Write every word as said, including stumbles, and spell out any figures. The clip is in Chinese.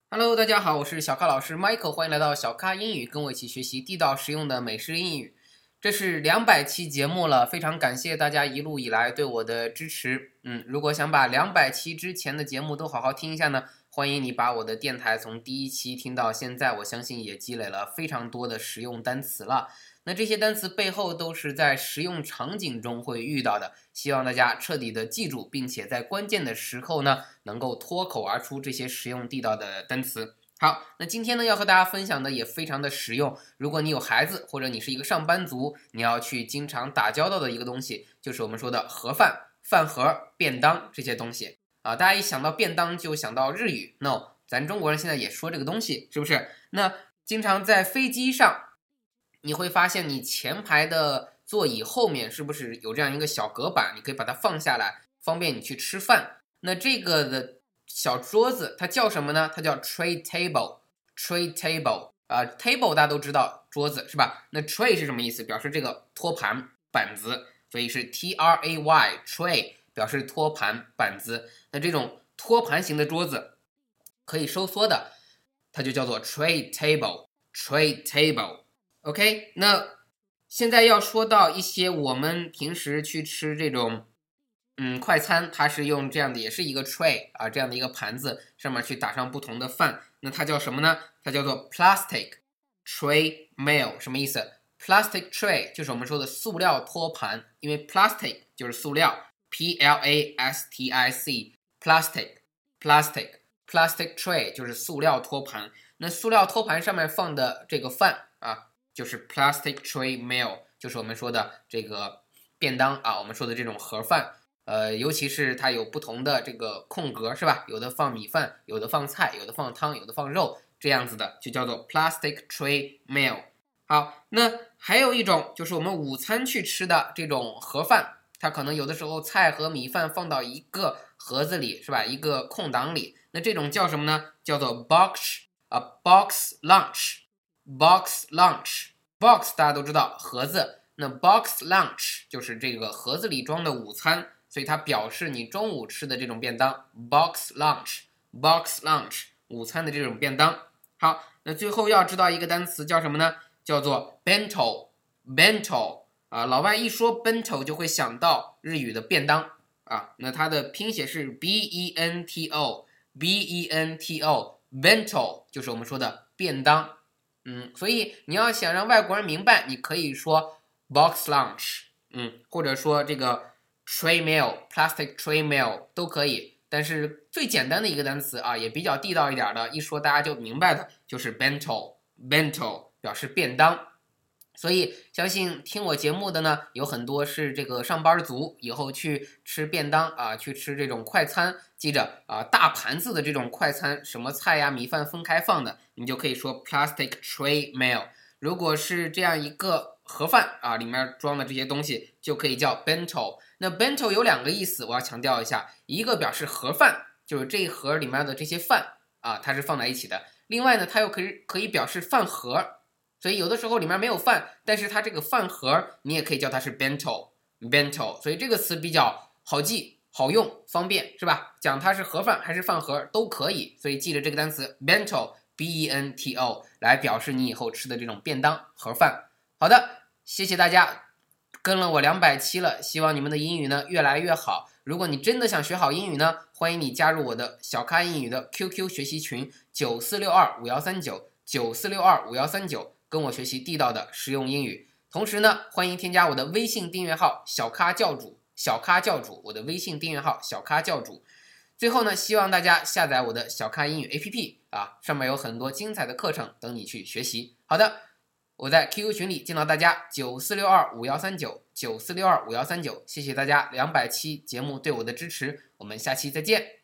Hello，大家好，我是小咖老师 Michael，欢迎来到小咖英语，跟我一起学习地道实用的美式英语。这是两百期节目了，非常感谢大家一路以来对我的支持。嗯，如果想把两百期之前的节目都好好听一下呢，欢迎你把我的电台从第一期听到现在，我相信也积累了非常多的实用单词了。那这些单词背后都是在实用场景中会遇到的，希望大家彻底的记住，并且在关键的时候呢，能够脱口而出这些实用地道的单词。好，那今天呢要和大家分享的也非常的实用。如果你有孩子，或者你是一个上班族，你要去经常打交道的一个东西，就是我们说的盒饭、饭盒、便当这些东西啊。大家一想到便当就想到日语 ，no， 咱中国人现在也说这个东西，是不是？那经常在飞机上，你会发现你前排的座椅后面是不是有这样一个小隔板，你可以把它放下来，方便你去吃饭。那这个的小桌子它叫什么呢？它叫 tray table tray table 啊、呃、table 大家都知道桌子是吧？那 tray 是什么意思？表示这个托盘板子，所以是 T R A Y tray 表示托盘板子。那这种托盘型的桌子可以收缩的，它就叫做 tray table tray table OK， 那现在要说到一些我们平时去吃这种嗯快餐，它是用这样的，也是一个 tray 啊，这样的一个盘子，上面去打上不同的饭，那它叫什么呢？它叫做 plastic tray meal， 什么意思？ plastic tray 就是我们说的塑料托盘，因为 plastic 就是塑料 P L A S T I C plastic plastic plastic tray 就是塑料托盘，那塑料托盘上面放的这个饭啊，就是 plastic tray meal， 就是我们说的这个便当啊，我们说的这种盒饭，呃，尤其是它有不同的这个空格，是吧？有的放米饭，有的放菜，有的放汤，有的放肉，这样子的就叫做 plastic tray meal。好，那还有一种就是我们午餐去吃的这种盒饭，它可能有的时候菜和米饭放到一个盒子里，是吧？一个空档里，那这种叫什么呢？叫做 box 啊 box lunch box lunch box 大家都知道盒子，那 box lunch 就是这个盒子里装的午餐，所以它表示你中午吃的这种便当 box lunch box lunch 午餐的这种便当。好，那最后要知道一个单词叫什么呢？叫做 bento bento 啊，老外一说 bento 就会想到日语的便当啊，那它的拼写是 B E N T O B E N T O bento 就是我们说的便当。嗯，所以你要想让外国人明白，你可以说 box lunch， 嗯，或者说这个 tray meal plastic tray meal 都可以。但是最简单的一个单词啊，也比较地道一点的，一说大家就明白的，就是 bento bento 表示便当。所以相信听我节目的呢，有很多是这个上班族，以后去吃便当啊，去吃这种快餐，记着啊，大盘子的这种快餐，什么菜呀、米饭分开放的，你就可以说 plastic tray meal。如果是这样一个盒饭啊，里面装的这些东西，就可以叫 bento。那 bento 有两个意思，我要强调一下，一个表示盒饭，就是这一盒里面的这些饭啊，它是放在一起的；另外呢，它又可以可以表示饭盒。所以有的时候里面没有饭，但是它这个饭盒你也可以叫它是 bento bento， 所以这个词比较好记、好用、方便，是吧？讲它是盒饭还是饭盒都可以，所以记着这个单词 bento B E N T O 来表示你以后吃的这种便当盒饭。好的，谢谢大家跟了我两百期了，希望你们的英语呢越来越好。如果你真的想学好英语呢，欢迎你加入我的小咖英语的 Q Q 学习群九四六二五幺三九九四六二五幺三九。跟我学习地道的实用英语，同时呢，欢迎添加我的微信订阅号小咖教主，小咖教主，我的微信订阅号小咖教主。最后呢，希望大家下载我的小咖英语 A P P 啊，上面有很多精彩的课程等你去学习。好的，我在 Q Q 群里见到大家九四六二五幺三九九四六二五幺三九，谢谢大家两百期节目对我的支持，我们下期再见。